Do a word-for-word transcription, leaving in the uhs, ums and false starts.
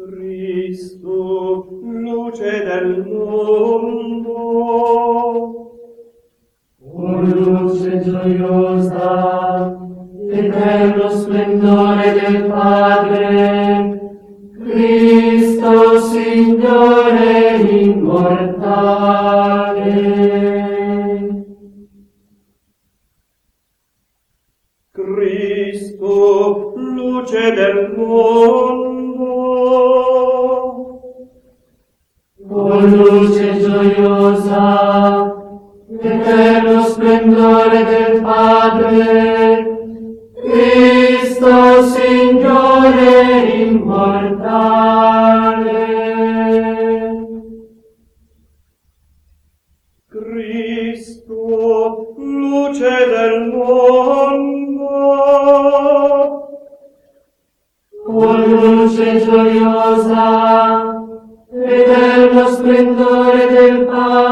Cristo, luce del mondo. O luce gioiosa, eterno splendore del Padre, Cristo Signore immortale. Cristo, luce del mondo. O luce gioiosa, eterno splendore del Padre, Cristo Signore immortale. Cristo, luce del mondo. O luce gioiosa, eterno splendore del Padre,